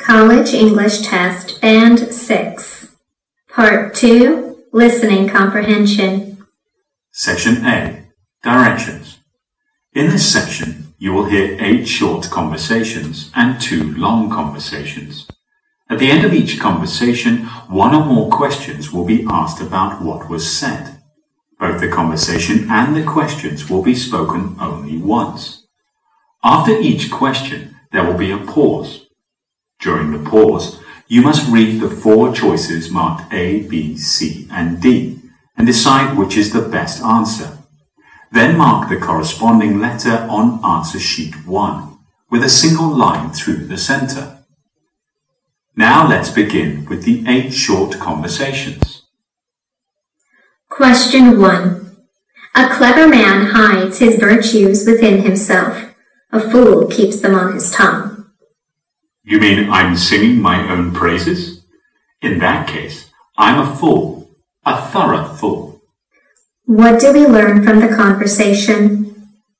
College English Test, Band 6. Part 2, Listening Comprehension. Section A, Directions. In this section, you will hear 8 short conversations and 2 long conversations. At the end of each conversation, 1 or more questions will be asked about what was said. Both the conversation and the questions will be spoken only once. After each question, there will be a pause. During the pause, you must read the 4 choices marked A, B, C, and D, and decide which is the best answer. Then mark the corresponding letter on answer sheet 1, with a single line through the center. Now let's begin with the 8 short conversations. Question 1. A clever man hides his virtues within himself. A fool keeps them on his tongue. You mean I'm singing my own praises? In that case, I'm a fool, a thorough fool. What do we learn from the conversation?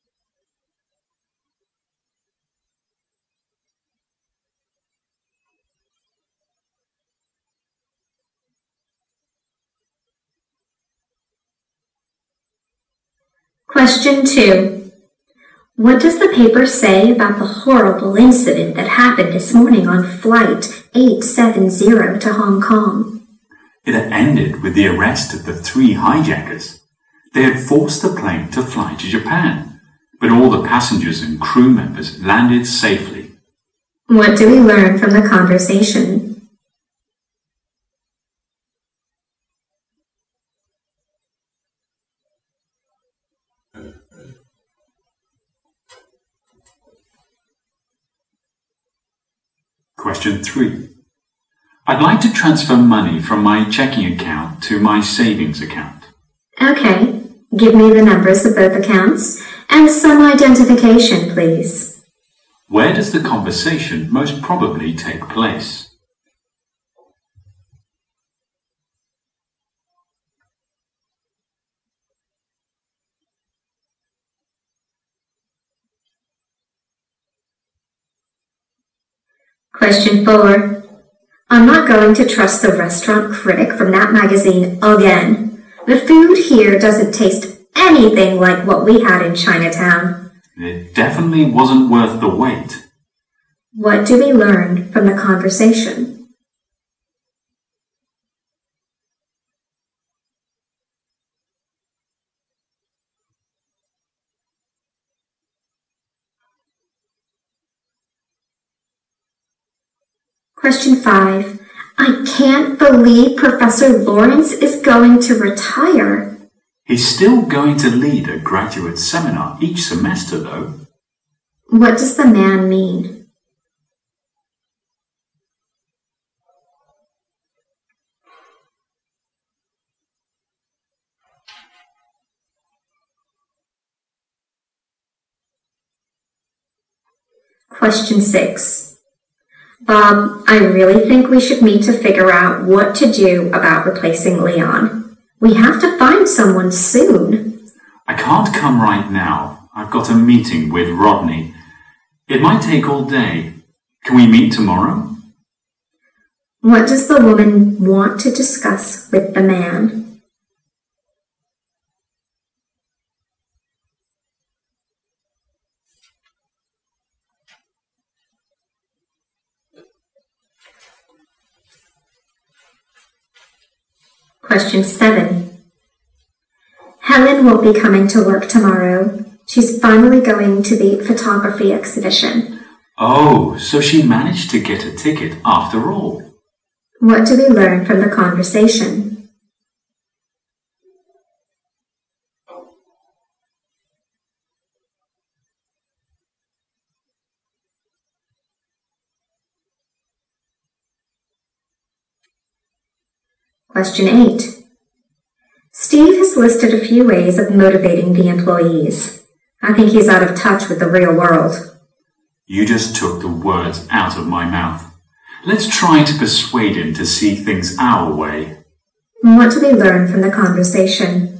Question 2. What does the paper say about the horrible incident that happened this morning on Flight 870 to Hong Kong? It ended with the arrest of the 3 hijackers. They had forced the plane to fly to Japan, but all the passengers and crew members landed safely. What do we learn from the conversation? Question 3. I'd like to transfer money from my checking account to my savings account. Okay, give me the numbers of both accounts and some identification, please. Where does the conversation most probably take place? Question 4. I'm not going to trust the restaurant critic from that magazine again. The food here doesn't taste anything like what we had in Chinatown. It definitely wasn't worth the wait. What do we learn from the conversation? Question 5. I can't believe Professor Lawrence is going to retire. He's still going to lead a graduate seminar each semester, though. What does the man mean? Question 6. Bob, I really think we should meet to figure out what to do about replacing Leon. We have to find someone soon. I can't come right now. I've got a meeting with Rodney. It might take all day. Can we meet tomorrow? What does the woman want to discuss with the man? Question 7. Helen won't be coming to work tomorrow. She's finally going to the photography exhibition. Oh, so she managed to get a ticket after all. What do we learn from the conversation? Question 8. Steve has listed a few ways of motivating the employees. I think he's out of touch with the real world. You just took the words out of my mouth. Let's try to persuade him to see things our way. What do we learn from the conversation?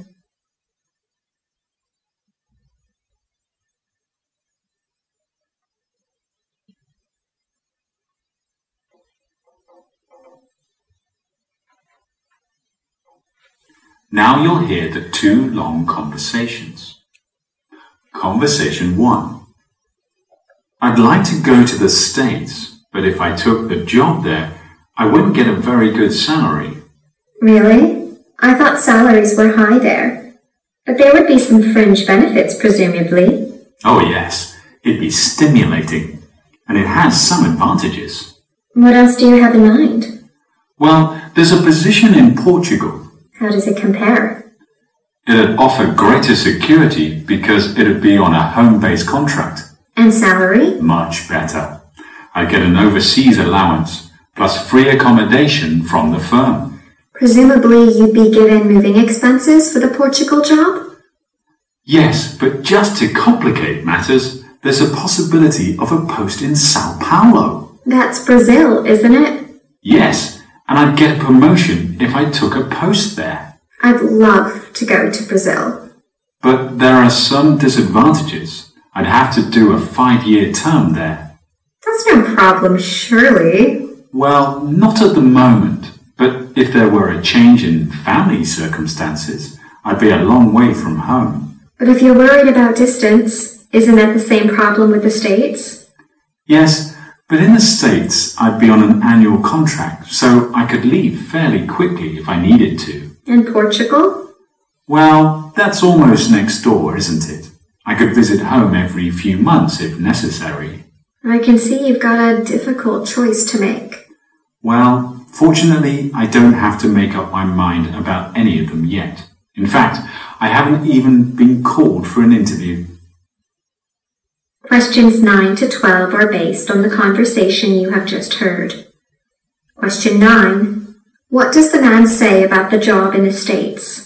Now you'll hear the 2 long conversations. Conversation 1. I'd like to go to the States, but if I took the job there, I wouldn't get a very good salary. Really? I thought salaries were high there. But there would be some fringe benefits, presumably. Oh yes, it'd be stimulating, and it has some advantages. What else do you have in mind? Well, there's a position in Portugal. How does it compare? It'd offer greater security because it'd be on a home-based contract. And salary? Much better. I'd get an overseas allowance, plus free accommodation from the firm. Presumably you'd be given moving expenses for the Portugal job? Yes, but just to complicate matters, there's a possibility of a post in Sao Paulo. That's Brazil, isn't it? Yes, and I'd get a promotion if I took a post there. I'd love to go to Brazil. But there are some disadvantages. I'd have to do a 5-year term there. That's no problem, surely. Well, not at the moment, but if there were a change in family circumstances, I'd be a long way from home. But if you're worried about distance, isn't that the same problem with the States? Yes, but in the States, I'd be on an annual contract, so I could leave fairly quickly if I needed to. And Portugal? Well, that's almost next door, isn't it? I could visit home every few months if necessary. I can see you've got a difficult choice to make. Well, fortunately, I don't have to make up my mind about any of them yet. In fact, I haven't even been called for an interview. Questions 9 to 12 are based on the conversation you have just heard. Question 9. What does the man say about the job in the States?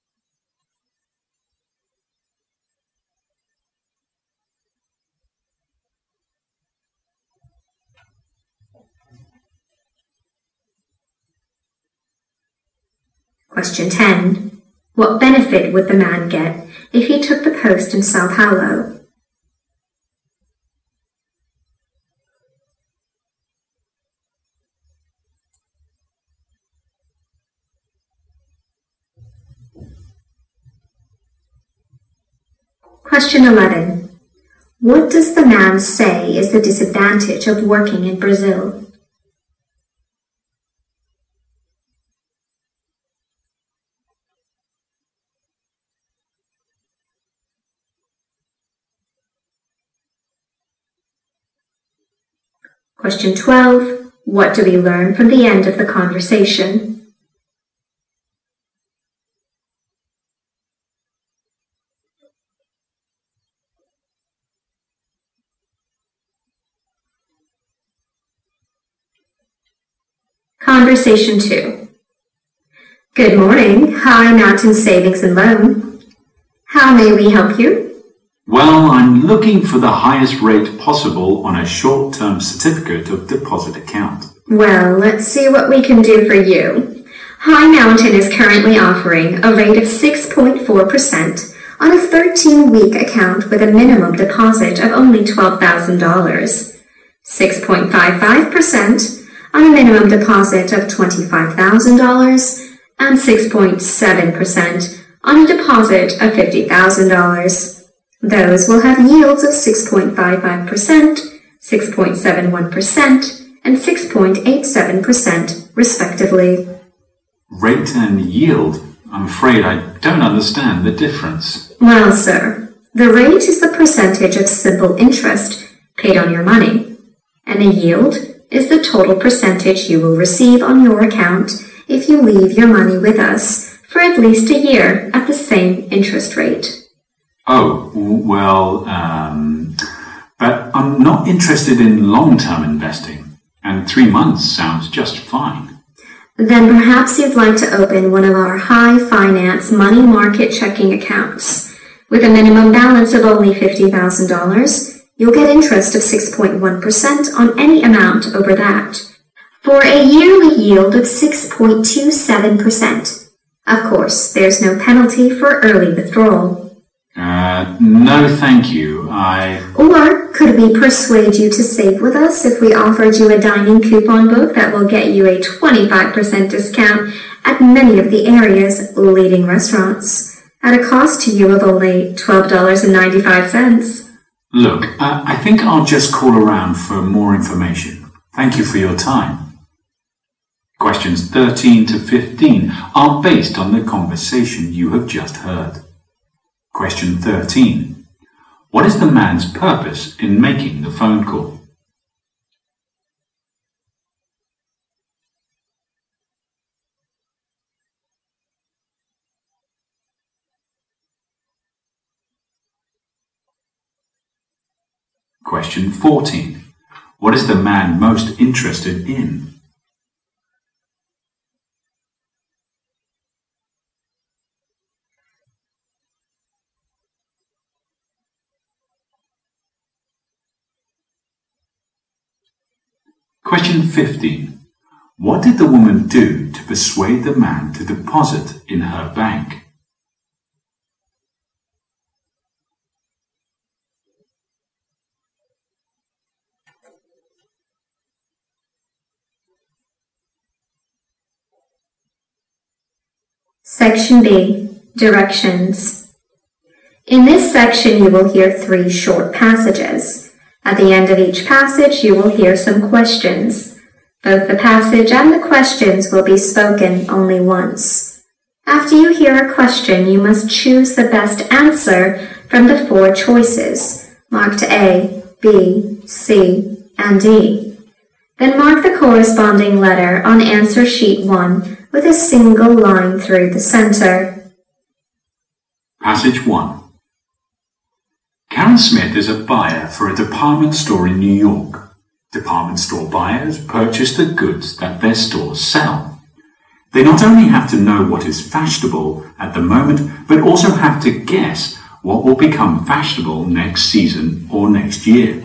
Question 10. What benefit would the man get if he took the post in Sao Paulo? Question 11. What does the man say is the disadvantage of working in Brazil? Question 12. What do we learn from the end of the conversation? Conversation 2. Good morning, High Mountain Savings and Loan. How may we help you? Well, I'm looking for the highest rate possible on a short-term certificate of deposit account. Well, let's see what we can do for you. High Mountain is currently offering a rate of 6.4% on a 13-week account with a minimum deposit of only $12,000, 6.55% on a minimum deposit of $25,000, and 6.7% on a deposit of $50,000. Those will have yields of 6.55%, 6.71%, and 6.87%, respectively. Rate and yield? I'm afraid I don't understand the difference. Well, sir, the rate is the percentage of simple interest paid on your money, and the yield is the total percentage you will receive on your account if you leave your money with us for at least a year at the same interest rate. Oh, well, but I'm not interested in long-term investing, and 3 months sounds just fine. Then perhaps you'd like to open one of our high finance money market checking accounts. With a minimum balance of only $50,000, you'll get interest of 6.1% on any amount over that, for a yearly yield of 6.27%. Of course, there's no penalty for early withdrawal. No thank you, Or could we persuade you to save with us if we offered you a dining coupon book that will get you a 25% discount at many of the area's leading restaurants at a cost to you of only $12.95. Look, I think I'll just call around for more information. Thank you for your time. Questions 13 to 15 are based on the conversation you have just heard. Question 13. What is the man's purpose in making the phone call? Question 14. What is the man most interested in? Question 15. What did the woman do to persuade the man to deposit in her bank? Section B. Directions. In this section you will hear 3 short passages. At the end of each passage you will hear some questions. Both the passage and the questions will be spoken only once. After you hear a question, you must choose the best answer from the 4 choices, marked A, B, C, and D. Then mark the corresponding letter on answer sheet 1 with a single line through the center. Passage 1. Karen Smith is a buyer for a department store in New York. Department store buyers purchase the goods that their stores sell. They not only have to know what is fashionable at the moment, but also have to guess what will become fashionable next season or next year.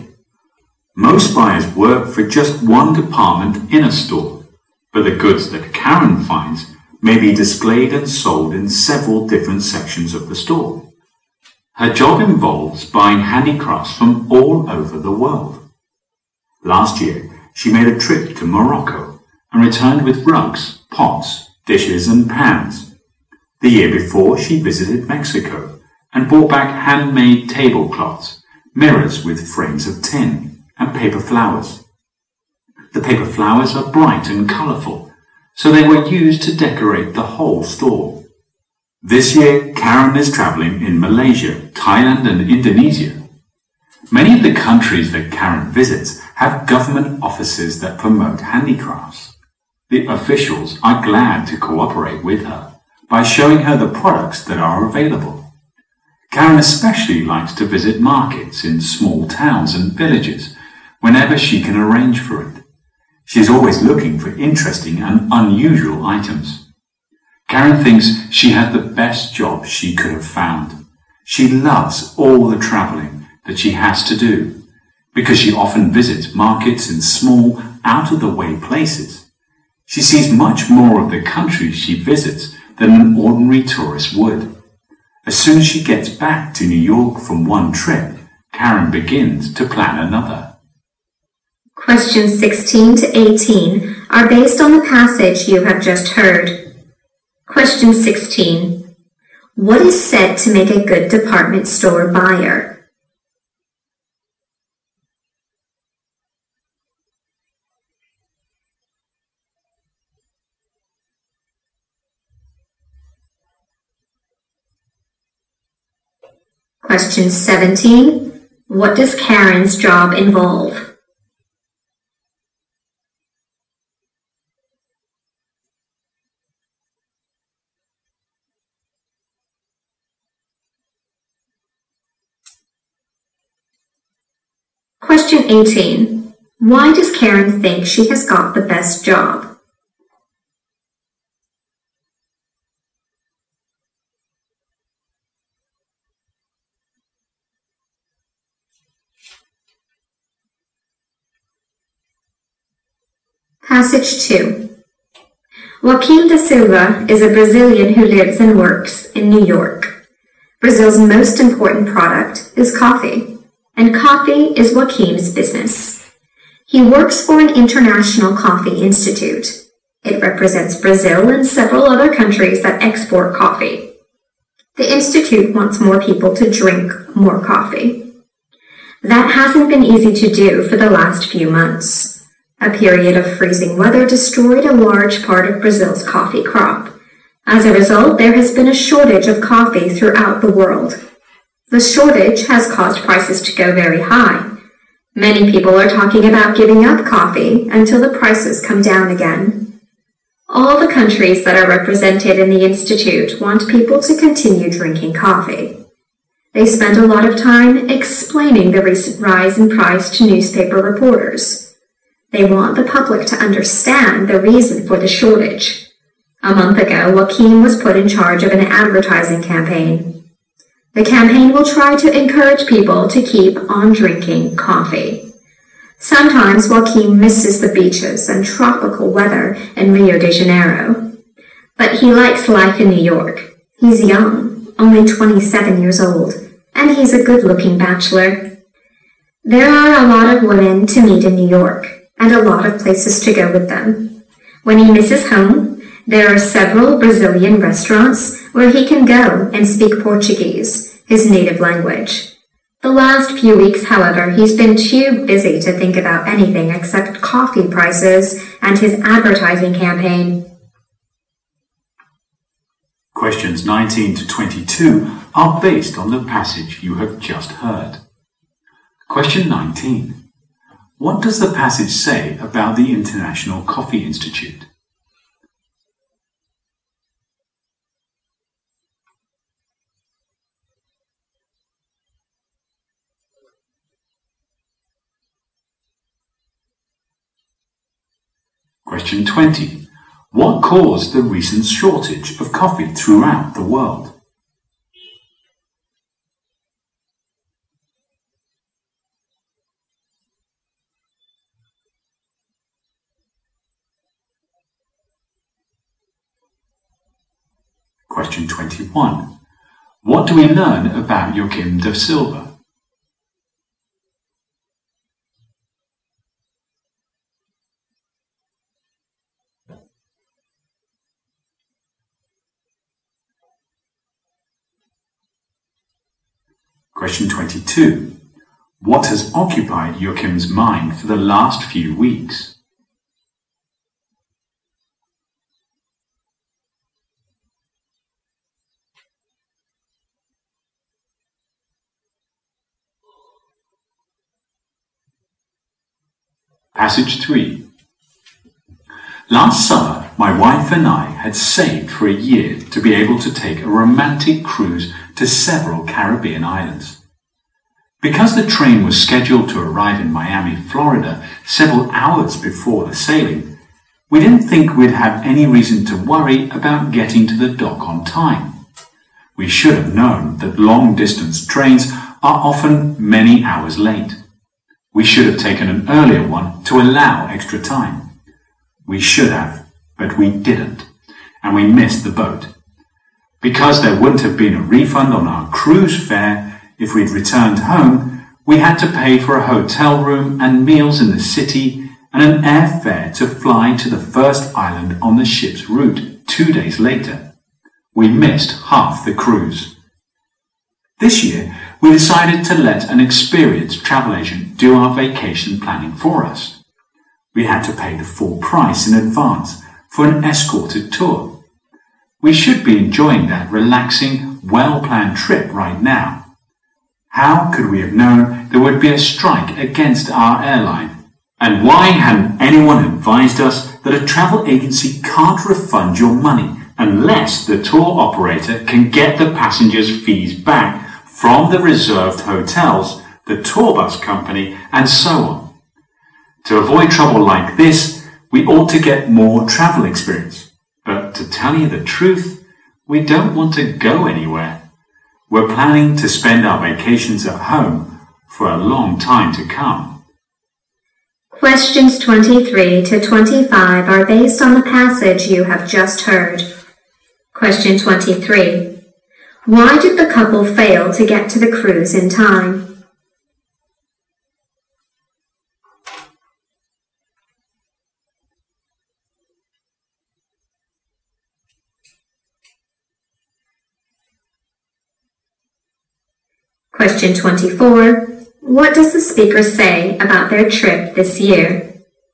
Most buyers work for just one department in a store, but the goods that Karen finds may be displayed and sold in several different sections of the store. Her job involves buying handicrafts from all over the world. Last year, she made a trip to Morocco and returned with rugs, pots, dishes and pans. The year before, she visited Mexico and brought back handmade tablecloths, mirrors with frames of tin, and paper flowers. The paper flowers are bright and colourful, so they were used to decorate the whole store. This year, Karen is travelling in Malaysia, Thailand and Indonesia. Many of the countries that Karen visits have government offices that promote handicrafts. The officials are glad to cooperate with her by showing her the products that are available. Karen especially likes to visit markets in small towns and villages whenever she can arrange for it. She is always looking for interesting and unusual items. Karen thinks she has the best job she could have found. She loves all the travelling that she has to do because she often visits markets in small, out-of-the-way places. She sees much more of the countries she visits than an ordinary tourist would. As soon as she gets back to New York from one trip, Karen begins to plan another. Questions 16 to 18 are based on the passage you have just heard. Question 16. What is said to make a good department store buyer? Question 17. What does Karen's job involve? Question 18. Why does Karen think she has got the best job? Passage 2. Joaquim da Silva is a Brazilian who lives and works in New York. Brazil's most important product is coffee, and coffee is Joaquim's business. He works for an international coffee institute. It represents Brazil and several other countries that export coffee. The Institute wants more people to drink more coffee. That hasn't been easy to do for the last few months. A period of freezing weather destroyed a large part of Brazil's coffee crop. As a result, there has been a shortage of coffee throughout the world. The shortage has caused prices to go very high. Many people are talking about giving up coffee until the prices come down again. All the countries that are represented in the Institute want people to continue drinking coffee. They spend a lot of time explaining the recent rise in price to newspaper reporters. They want the public to understand the reason for the shortage. A month ago, Joaquim was put in charge of an advertising campaign. The campaign will try to encourage people to keep on drinking coffee. Sometimes Joaquim misses the beaches and tropical weather in Rio de Janeiro. But he likes life in New York. He's young, only 27 years old, and he's a good-looking bachelor. There are a lot of women to meet in New York, and a lot of places to go with them. When he misses home, there are several Brazilian restaurants where he can go and speak Portuguese, his native language. The last few weeks, however, he's been too busy to think about anything except coffee prices and his advertising campaign. Questions 19 to 22 are based on the passage you have just heard. Question 19. What does the passage say about the International Coffee Institute? Question 20. What caused the recent shortage of coffee throughout the world? Question 21. What do we learn about Joaquim da Silva? Question 22. What has occupied Joaquim's mind for the last few weeks? Passage 3. Last summer, my wife and I had saved for a year to be able to take a romantic cruise to several Caribbean islands. Because the train was scheduled to arrive in Miami, Florida, several hours before the sailing, we didn't think we'd have any reason to worry about getting to the dock on time. We should have known that long-distance trains are often many hours late. We should have taken an earlier one to allow extra time. We should have, but we didn't, and we missed the boat. Because there wouldn't have been a refund on our cruise fare if we'd returned home, we had to pay for a hotel room and meals in the city and an airfare to fly to the first island on the ship's route 2 days later. We missed half the cruise. This year, we decided to let an experienced travel agent do our vacation planning for us. We had to pay the full price in advance for an escorted tour. We should be enjoying that relaxing, well-planned trip right now. How could we have known there would be a strike against our airline? And why hadn't anyone advised us that a travel agency can't refund your money unless the tour operator can get the passengers' fees back from the reserved hotels, the tour bus company, and so on? To avoid trouble like this, we ought to get more travel experience. But to tell you the truth, we don't want to go anywhere. We're planning to spend our vacations at home for a long time to come. Questions 23 to 25 are based on the passage you have just heard. Question 23. Why did the couple fail to get to the cruise in time? Question 24. What does the speaker say about their trip this year?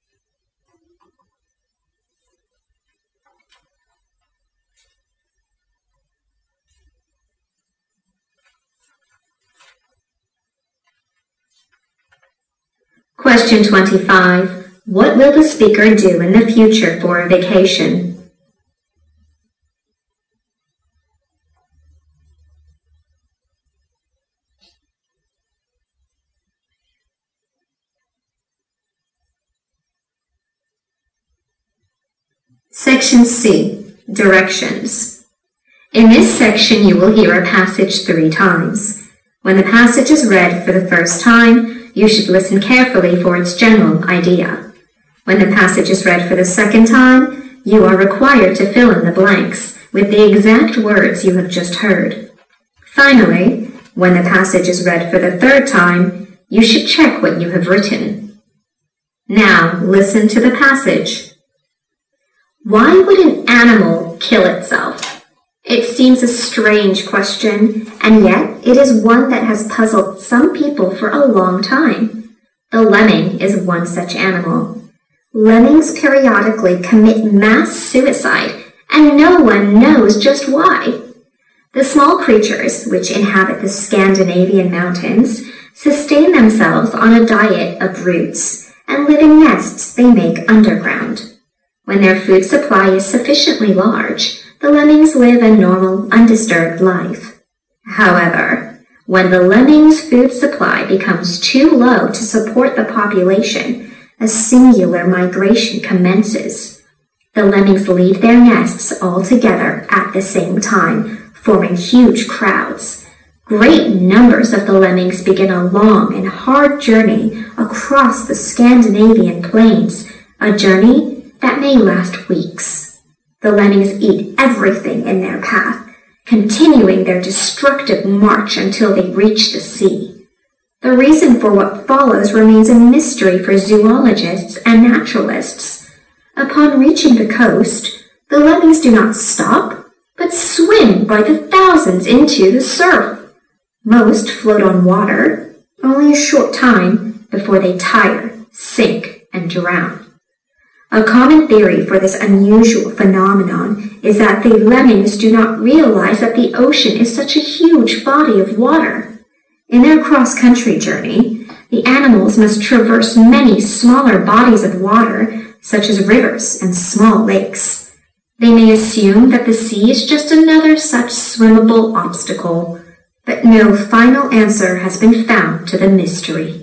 Question 25. What will the speaker do in the future for a vacation? Section C. Directions. In this section, you will hear a passage 3 times. When the passage is read for the first time, you should listen carefully for its general idea. When the passage is read for the second time, you are required to fill in the blanks with the exact words you have just heard. Finally, when the passage is read for the third time, you should check what you have written. Now, listen to the passage. Why would an animal kill itself? It seems a strange question, and yet it is one that has puzzled some people for a long time. The lemming is one such animal. Lemmings periodically commit mass suicide, and no one knows just why. The small creatures, which inhabit the Scandinavian mountains, sustain themselves on a diet of roots and live in nests they make underground. When their food supply is sufficiently large, the lemmings live a normal, undisturbed life. However, when the lemmings' food supply becomes too low to support the population, a singular migration commences. The lemmings leave their nests all together at the same time, forming huge crowds. Great numbers of the lemmings begin a long and hard journey across the Scandinavian plains, a journey that may last weeks. The lemmings eat everything in their path, continuing their destructive march until they reach the sea. The reason for what follows remains a mystery for zoologists and naturalists. Upon reaching the coast, the lemmings do not stop, but swim by the thousands into the surf. Most float on water, only a short time before they tire, sink, and drown. A common theory for this unusual phenomenon is that the lemmings do not realize that the ocean is such a huge body of water. In their cross-country journey, the animals must traverse many smaller bodies of water, such as rivers and small lakes. They may assume that the sea is just another such swimmable obstacle, but no final answer has been found to the mystery.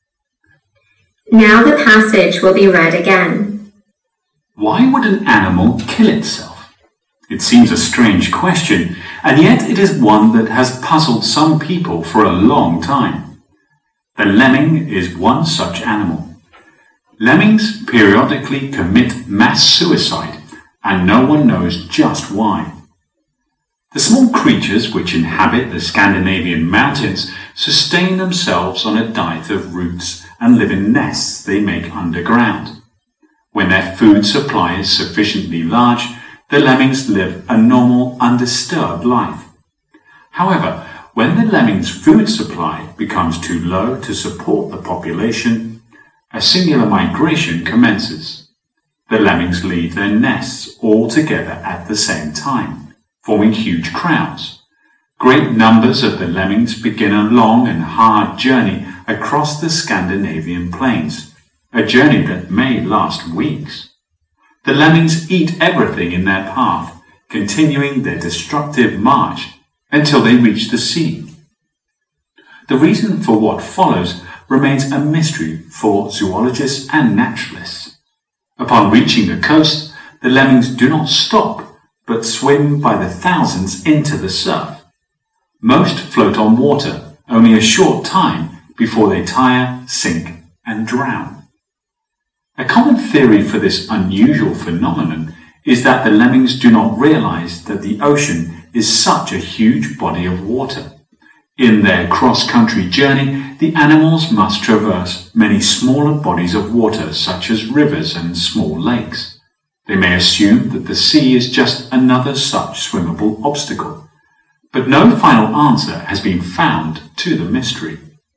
Now the passage will be read again. Why would an animal kill itself? It seems a strange question, and yet it is one that has puzzled some people for a long time. The lemming is one such animal. Lemmings periodically commit mass suicide, and no one knows just why. The small creatures which inhabit the Scandinavian mountains sustain themselves on a diet of roots and live in nests they make underground. When their food supply is sufficiently large, the lemmings live a normal, undisturbed life. However, when the lemmings' food supply becomes too low to support the population, a singular migration commences. The lemmings leave their nests all together at the same time, forming huge crowds. Great numbers of the lemmings begin a long and hard journey across the Scandinavian plains, a journey that may last weeks. The lemmings eat everything in their path, continuing their destructive march until they reach the sea. The reason for what follows remains a mystery for zoologists and naturalists. Upon reaching the coast, the lemmings do not stop, but swim by the thousands into the surf. Most float on water only a short time before they tire, sink, and drown. A common theory for this unusual phenomenon is that the lemmings do not realize that the ocean is such a huge body of water. In their cross-country journey, the animals must traverse many smaller bodies of water, such as rivers and small lakes. They may assume that the sea is just another such swimmable obstacle. but no final answer has been found to the mystery.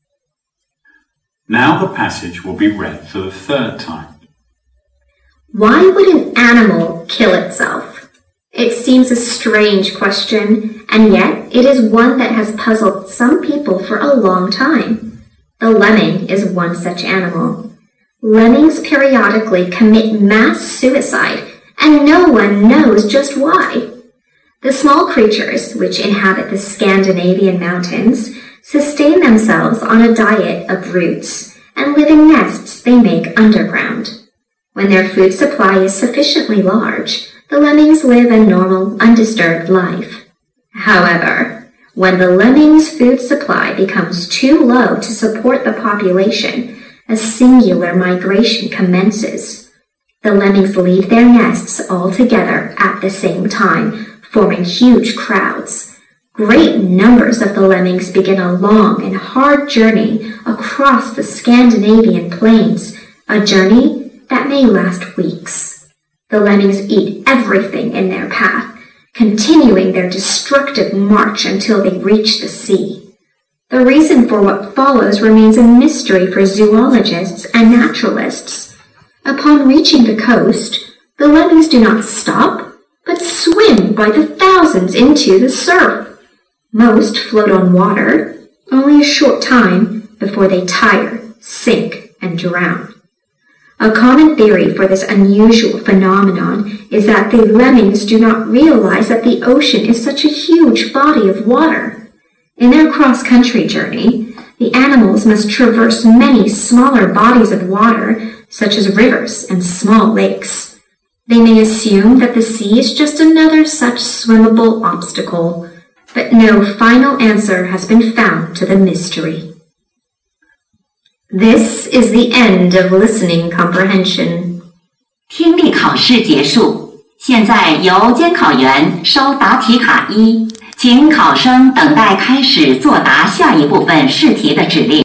Now the passage will be read for the third time. Why would an animal kill itself? It seems a strange question, and yet it is one that has puzzled some people for a long time. The lemming is one such animal. Lemmings periodically commit mass suicide, and no one knows just why. The small creatures, which inhabit the Scandinavian mountains, sustain themselves on a diet of roots and live in nests they make underground. When their food supply is sufficiently large, the lemmings live a normal, undisturbed life. However, when the lemmings' food supply becomes too low to support the population, a singular migration commences. The lemmings leave their nests all together at the same time, forming huge crowds. Great numbers of the lemmings begin a long and hard journey across the Scandinavian plains, a journey that may last weeks. The lemmings eat everything in their path, continuing their destructive march until they reach the sea. The reason for what follows remains a mystery for zoologists and naturalists. Upon reaching the coast, the lemmings do not stop, but swim by the thousands into the surf. Most float on water, only a short time before they tire, sink, and drown. A common theory for this unusual phenomenon is that the lemmings do not realize that the ocean is such a huge body of water. In their cross-country journey, the animals must traverse many smaller bodies of water, such as rivers and small lakes. They may assume that the sea is just another such swimmable obstacle, but no final answer has been found to the mystery. This is the end of listening comprehension. 听力考试结束，现在由监考员收答题卡1，请考生等待开始作答下一部分试题的指令。